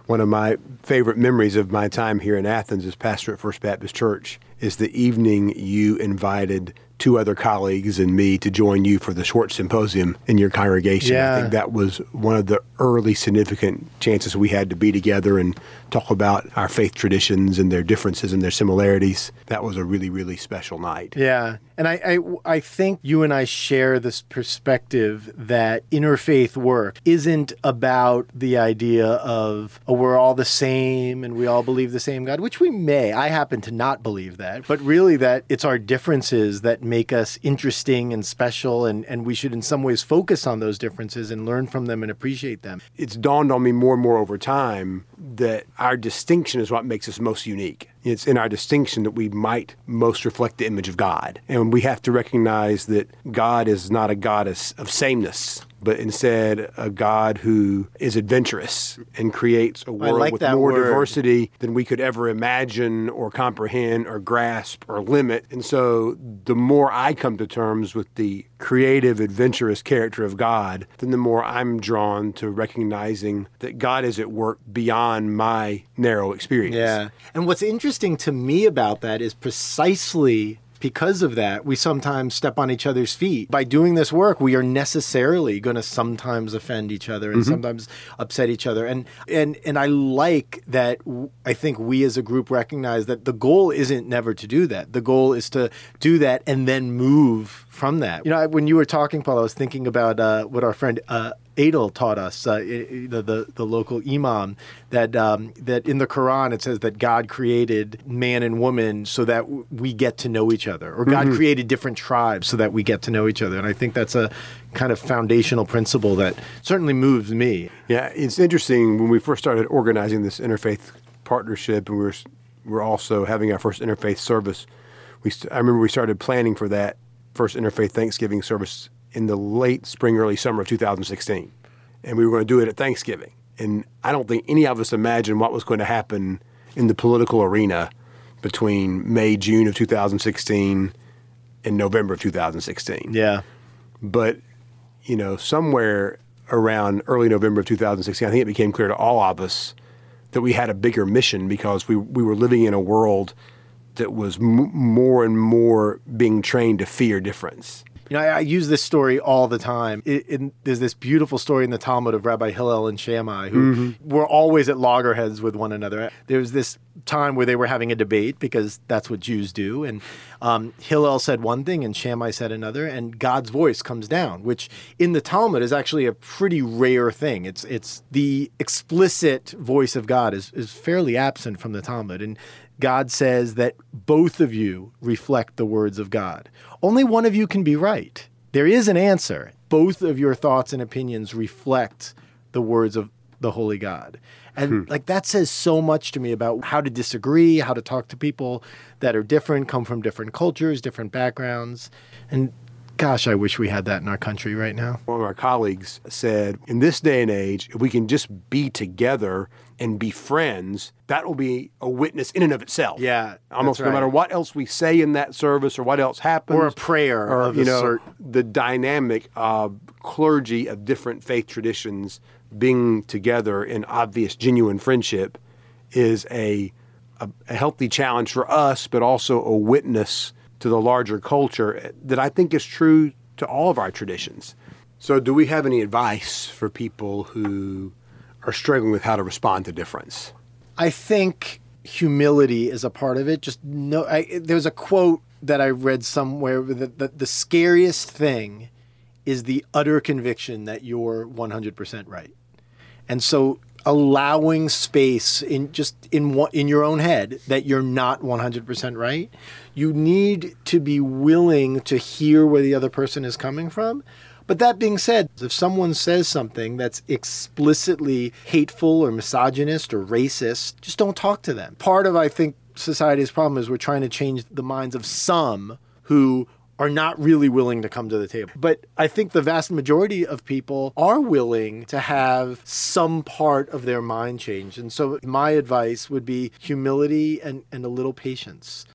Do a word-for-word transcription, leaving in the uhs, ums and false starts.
One of my favorite memories of my time here in Athens as pastor at First Baptist Church is the evening you invited two other colleagues and me to join you for the Schwartz Symposium in your congregation. Yeah. I think that was one of the early significant chances we had to be together and talk about our faith traditions and their differences and their similarities. That was a really, really special night. Yeah. And I, I, I think you and I share this perspective that interfaith work isn't about the idea of, oh, we're all the same and we all believe the same God, which we may. I happen to not believe that. But really that it's our differences that make us interesting and special, and, and we should in some ways focus on those differences and learn from them and appreciate them. It's dawned on me more and more over time that our distinction is what makes us most unique. It's in our distinction that we might most reflect the image of God. And we have to recognize that God is not a God of, of sameness, but instead a God who is adventurous and creates a world like with that more word. diversity than we could ever imagine or comprehend or grasp or limit. And so the more I come to terms with the creative, adventurous character of God, then the more I'm drawn to recognizing that God is at work beyond my narrow experience. Yeah. And what's interesting to me about that is precisely because of that, we sometimes step on each other's feet. By doing this work, we are necessarily going to sometimes offend each other and mm-hmm. sometimes upset each other. And and and I like that w- I think we as a group recognize that the goal isn't never to do that. The goal is to do that and then move from that. You know, when you were talking, Paul, I was thinking about uh, what our friend uh, Adel taught us, uh, the, the the local imam, that um, that in the Quran it says that God created man and woman so that w- we get to know each other, or God mm-hmm. created different tribes so that we get to know each other. And I think that's a kind of foundational principle that certainly moves me. Yeah, it's interesting when we first started organizing this interfaith partnership, and we were we're also having our first interfaith service. We st- I remember we started planning for that first interfaith Thanksgiving service in the late spring, early summer of two thousand sixteen. And we were going to do it at Thanksgiving. And I don't think any of us imagined what was going to happen in the political arena between May, June of two thousand sixteen and November of two thousand sixteen. Yeah. But, you know, somewhere around early November of two thousand sixteen, I think it became clear to all of us that we had a bigger mission because we we were living in a world that was m- more and more being trained to fear difference. You know, I, I use this story all the time. It, it, there's this beautiful story in the Talmud of Rabbi Hillel and Shammai, who mm-hmm. were always at loggerheads with one another. There was this time where they were having a debate, because that's what Jews do. And um, Hillel said one thing and Shammai said another, and God's voice comes down, which in the Talmud is actually a pretty rare thing. It's it's the explicit voice of God is, is fairly absent from the Talmud. And God says that both of you reflect the words of God. Only one of you can be right. There is an answer. Both of your thoughts and opinions reflect the words of the Holy God. And hmm. like that says so much to me about how to disagree, how to talk to people that are different, come from different cultures, different backgrounds. And gosh, I wish we had that in our country right now. One of our colleagues said, in this day and age, if we can just be together and be friends, that will be a witness in and of itself. Yeah, almost right. No matter what else we say in that service or what else happens. Or a prayer. Or, of you a know, cert- the dynamic of clergy of different faith traditions being together in obvious, genuine friendship is a, a, a healthy challenge for us, but also a witness to the larger culture that I think is true to all of our traditions. So do we have any advice for people who are struggling with how to respond to difference? I think humility is a part of it. Just no. I, there's a quote that I read somewhere that the, the scariest thing is the utter conviction that you're one hundred percent right. And so allowing space in just in in your own head that you're not one hundred percent right, you need to be willing to hear where the other person is coming from. But that being said, if someone says something that's explicitly hateful or misogynist or racist, just don't talk to them. Part of, I think, society's problem is we're trying to change the minds of some who are not really willing to come to the table. But I think the vast majority of people are willing to have some part of their mind changed. And so my advice would be humility and, and a little patience.